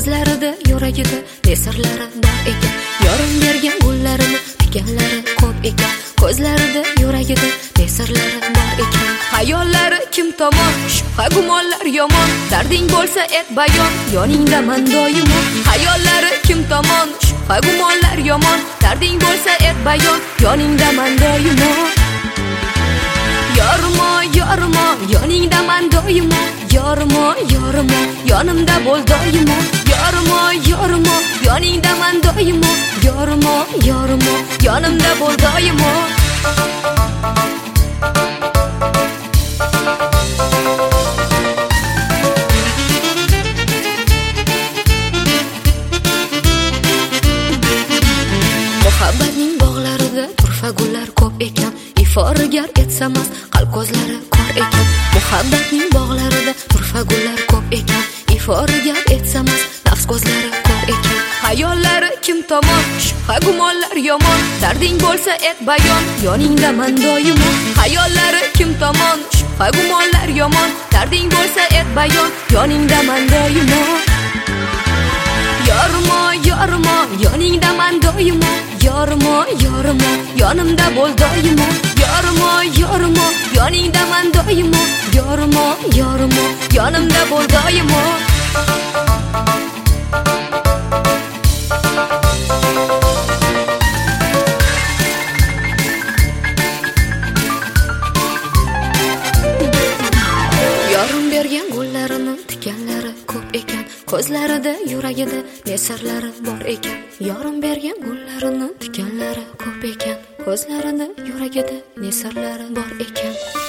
ko'zlarida, yuragida nesirlari bor ekan. Yorim bergan gullarini tikanlari ko'p ekan. Ko'zlarida, yuragida nesirlari bor ekan. Hayollari kim tomon, shubha gumonlar yomon. Darding bo'lsa et bayon, yoningdaman doimo. Hayollari kim tomon, shubha gumonlar yomon. Darding bo'lsa et bayon, yoningdaman doimo. Yorimo, yorimo, yoningdaman doimo. Yorimo, yorimo, yonimda bo'l doimo. Yorimo, yorimo, yoningdaman doimo. Yorimo, yorimo, yonimda bo'l doimo. Muhabbatning bog'larida turfa gullar ko'p ekan. Iforigar etsamas qalb ko'zlari kor ekan. Muhabbatning bog'larida turfa gullar ko'p ekan. Iforigar etsamas nafs ko'zlari kor ekan. Hayollari kim tomon, shubha gumonlar yomon. Darding bo'lsa et bayon, yoningdaman doimo. Hayollari kim tomon, shubha gumonlar yomon. Darding bo'lsa et bayon, yoningdaman doimo. Yorimo, yorimo, yoningdaman doimo. Yorimo, yorimo, yonimda bo'l doimo. Yorimo, yorimo, yoningdaman doimo. Yorimo, yorimo, yonimda bo'l doimo. Yorim bergan gullarini tikanlari ko'p ekan. Ko'zlarida, yuragida nesirlari bor ekan. Yorim bergan gullarini tikanlari ko'p ekan. Ko'zlarida, yuragida nesirlari bor ekan.